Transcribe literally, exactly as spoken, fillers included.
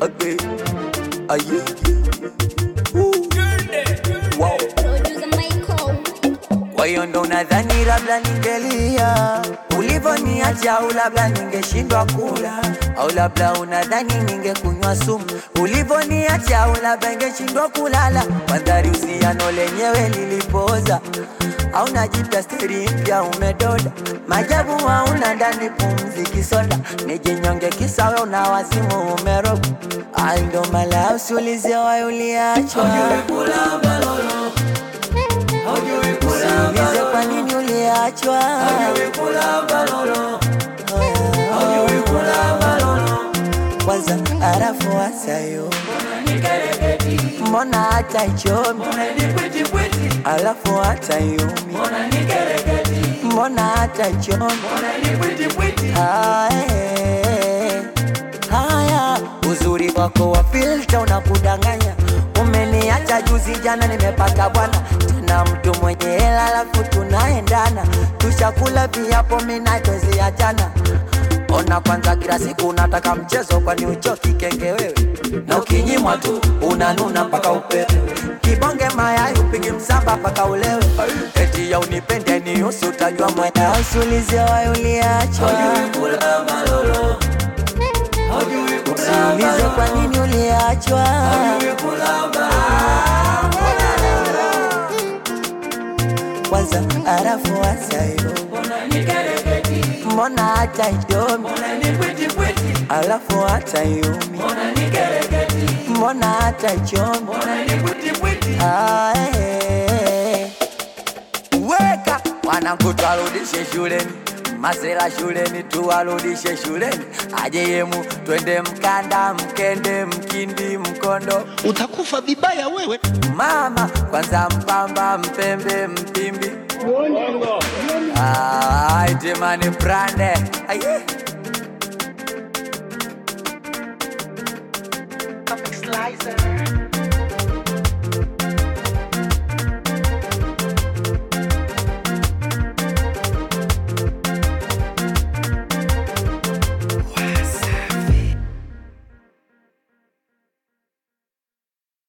Okay. Aye. Wow. Kwa hiyo ndo nadhani labda ningelia ulivoniacha, au labda ningeshindwa kula, au labda unadhani ningekunywa sumu ulivoniacha, au labda ningeshindwa kulala. Mandhari usiano lenyewe lilipoza, au najita steri mpya umedoda, majabu hauna ndani pumzi kisoda, nijinyonge kisa we una wazimu umeroga. Ai ndo mala usiulize wae uliachwa, usiulize kwa nini uliachwa, kwanza arafu wasayo mbona hata ichomi, alafu hata yumi mbona hata ichomi. Haya, uzuri wako wa filter unakudanganya, umeniacha juzi jana nimepata bwana, tena mtu mwenye hela alafu tunaendana, tushakula viapo mina twezi achana. Ona kwanza kila siku unataka mchezo, kwani uchoki kenge wewe, na ukinyimwa tu unanuna mpaka upewe, kibonge mayai upigi msamba mpaka ulewe, eti ya unipende ni usi utajua mwenda. Usiulize wae uliachwa, usiulize kwa nini uliachwa, kwanza arafu wasayo mbona hata idomi, alafu hata yumi mbona hata ichomi. Weka wanangu tuwarudishe shuleni, masela shuleni tuwarudishe shuleni, aje yemu twende Mkanda, Mkende, Mkindi, Mkondo. Utakufa vibaya wewe Mama kwanza Mpamba, Mpembe, Mpimbi. Ah, itemani brande. Aye. Comic Slicer.